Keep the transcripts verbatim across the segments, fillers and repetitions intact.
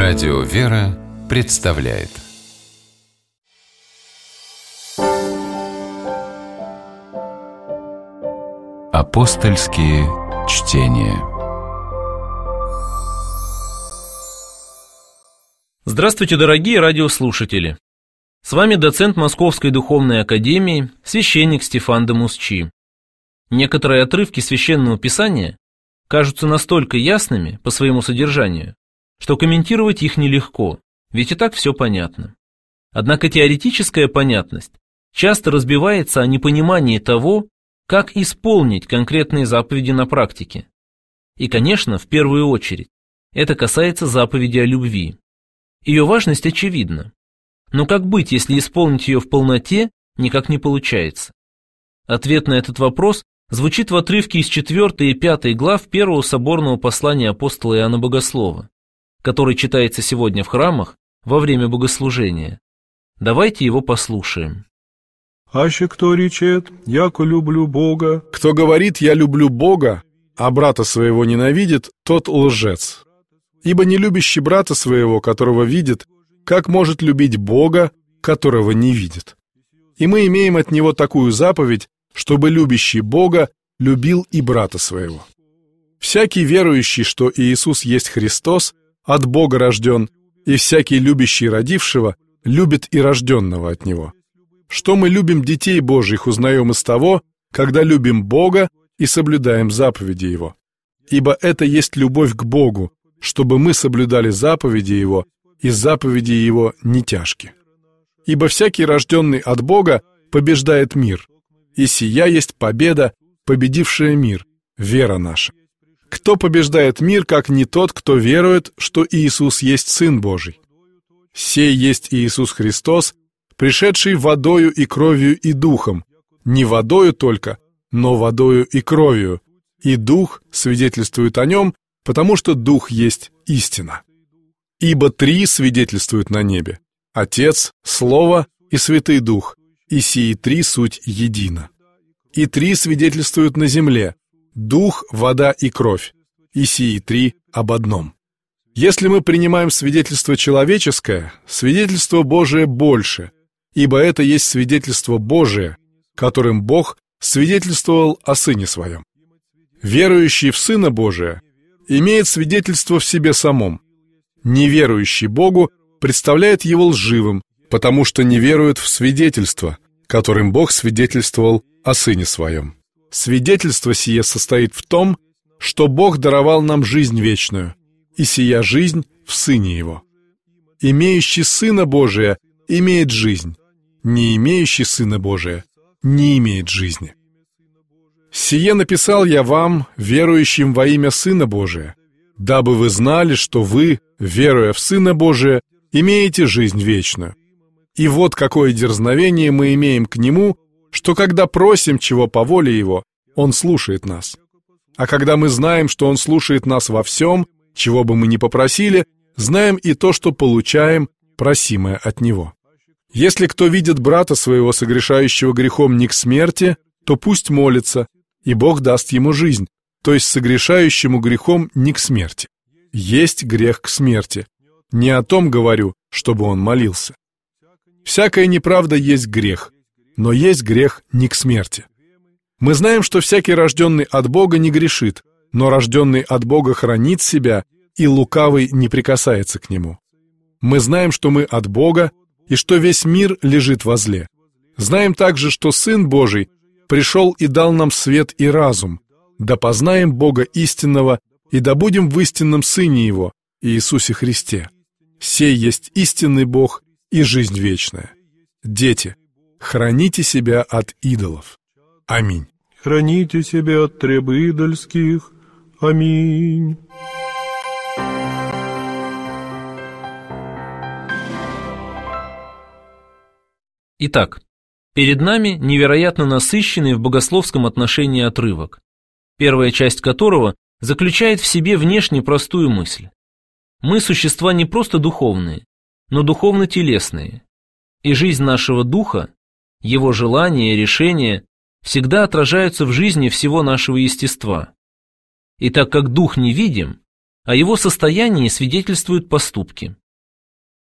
Радио «Вера» представляет Апостольские чтения. Здравствуйте, дорогие радиослушатели! С вами доцент Московской Духовной Академии, священник Стефан де Мусчи. Некоторые отрывки Священного Писания кажутся настолько ясными по своему содержанию, что комментировать их нелегко, ведь и так все понятно. Однако теоретическая понятность часто разбивается о непонимании того, как исполнить конкретные заповеди на практике. И, конечно, в первую очередь, это касается заповеди о любви. Ее важность очевидна. Но как быть, если исполнить ее в полноте никак не получается? Ответ на этот вопрос звучит в отрывке из четвёртой и пятой глав первого соборного послания апостола Иоанна Богослова, который читается сегодня в храмах во время богослужения. Давайте его послушаем. «Аще кто речет, яко люблю Бога». Кто говорит, я люблю Бога, а брата своего ненавидит, тот лжец. Ибо не любящий брата своего, которого видит, как может любить Бога, которого не видит? И мы имеем от него такую заповедь, чтобы любящий Бога любил и брата своего. Всякий верующий, что Иисус есть Христос, от Бога рожден, и всякий любящий родившего любит и рожденного от Него. Что мы любим детей Божьих, узнаем из того, когда любим Бога и соблюдаем заповеди Его. Ибо это есть любовь к Богу, чтобы мы соблюдали заповеди Его, и заповеди Его не тяжки. Ибо всякий рожденный от Бога побеждает мир, и сия есть победа, победившая мир, вера наша. Кто побеждает мир, как не тот, кто верует, что Иисус есть Сын Божий? Сей есть Иисус Христос, пришедший водою и кровью и духом, не водою только, но водою и кровью, и Дух свидетельствует о нем, потому что Дух есть истина. Ибо три свидетельствуют на небе: Отец, Слово и Святый Дух, и сии три суть едино. И три свидетельствуют на земле: Дух, вода и кровь, и сии три об одном. Если мы принимаем свидетельство человеческое, свидетельство Божие больше, ибо это есть свидетельство Божие, которым Бог свидетельствовал о Сыне Своем. Верующий в Сына Божия имеет свидетельство в себе самом. Неверующий Богу представляет его лживым, потому что не верует в свидетельство, которым Бог свидетельствовал о Сыне Своем. Свидетельство сие состоит в том, что Бог даровал нам жизнь вечную, и сия жизнь в Сыне Его. Имеющий Сына Божия имеет жизнь, не имеющий Сына Божия не имеет жизни. Сие написал я вам, верующим во имя Сына Божия, дабы вы знали, что вы, веруя в Сына Божия, имеете жизнь вечную. И вот какое дерзновение мы имеем к Нему, что когда просим чего по воле Его, Он слушает нас. А когда мы знаем, что Он слушает нас во всем, чего бы мы ни попросили, знаем и то, что получаем, просимое от Него. Если кто видит брата своего, согрешающего грехом не к смерти, то пусть молится, и Бог даст ему жизнь, то есть согрешающему грехом не к смерти. Есть грех к смерти. Не о том говорю, чтобы он молился. Всякая неправда есть грех, но есть грех не к смерти. Мы знаем, что всякий рожденный от Бога не грешит, но рожденный от Бога хранит себя, и лукавый не прикасается к нему. Мы знаем, что мы от Бога, и что весь мир лежит во зле. Знаем также, что Сын Божий пришел и дал нам свет и разум, да познаем Бога истинного и да будем в истинном Сыне Его, Иисусе Христе. Сей есть истинный Бог и жизнь вечная. Дети, храните себя от идолов. Аминь. Храните себя от треб идольских. Аминь. Итак, перед нами невероятно насыщенный в богословском отношении отрывок, первая часть которого заключает в себе внешне простую мысль. Мы существа не просто духовные, но духовно-телесные, и жизнь нашего духа, его желания и решения всегда отражаются в жизни всего нашего естества. И так как дух невидим, о его состоянии свидетельствуют поступки.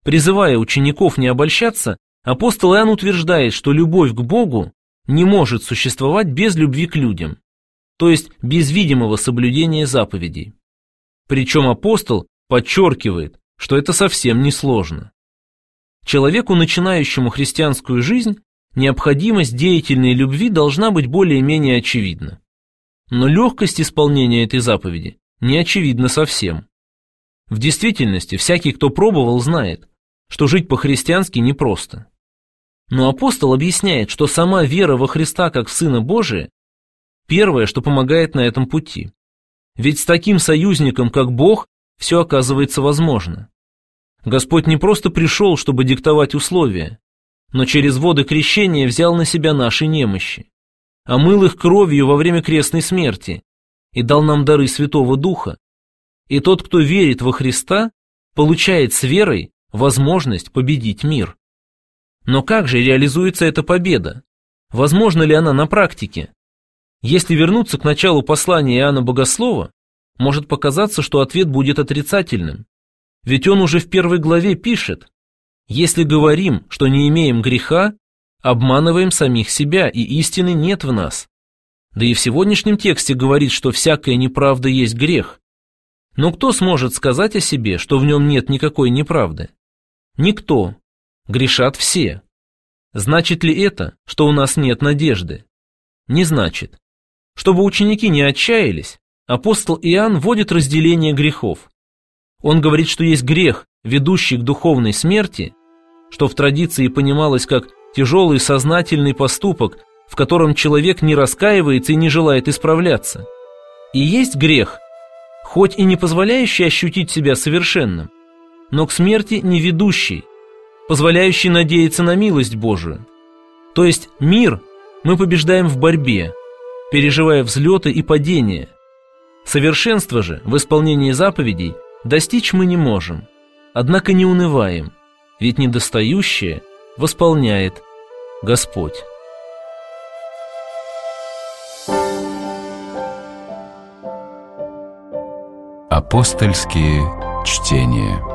Призывая учеников не обольщаться, апостол Иоанн утверждает, что любовь к Богу не может существовать без любви к людям, то есть без видимого соблюдения заповедей. Причем апостол подчеркивает, что это совсем не сложно. Человеку, начинающему христианскую жизнь, необходимость деятельной любви должна быть более-менее очевидна. Но легкость исполнения этой заповеди не очевидна совсем. В действительности, всякий, кто пробовал, знает, что жить по-христиански непросто. Но апостол объясняет, что сама вера во Христа как в Сына Божия – первое, что помогает на этом пути. Ведь с таким союзником, как Бог, все оказывается возможно. Господь не просто пришел, чтобы диктовать условия, но через воды крещения взял на себя наши немощи, омыл их кровью во время крестной смерти и дал нам дары Святого Духа. И тот, кто верит во Христа, получает с верой возможность победить мир. Но как же реализуется эта победа? Возможна ли она на практике? Если вернуться к началу послания Иоанна Богослова, может показаться, что ответ будет отрицательным. Ведь он уже в первой главе пишет: «Если говорим, что не имеем греха, обманываем самих себя, и истины нет в нас». Да и в сегодняшнем тексте говорит, что всякая неправда есть грех. Но кто сможет сказать о себе, что в нем нет никакой неправды? Никто. Грешат все. Значит ли это, что у нас нет надежды? Не значит. Чтобы ученики не отчаялись, апостол Иоанн вводит разделение грехов. Он говорит, что есть грех, ведущий к духовной смерти, что в традиции понималось как тяжелый сознательный поступок, в котором человек не раскаивается и не желает исправляться. И есть грех, хоть и не позволяющий ощутить себя совершенным, но к смерти не ведущий, позволяющий надеяться на милость Божию. То есть мир мы побеждаем в борьбе, переживая взлеты и падения. Совершенство же в исполнении заповедей достичь мы не можем, однако не унываем, ведь недостающее восполняет Господь. Апостольские чтения.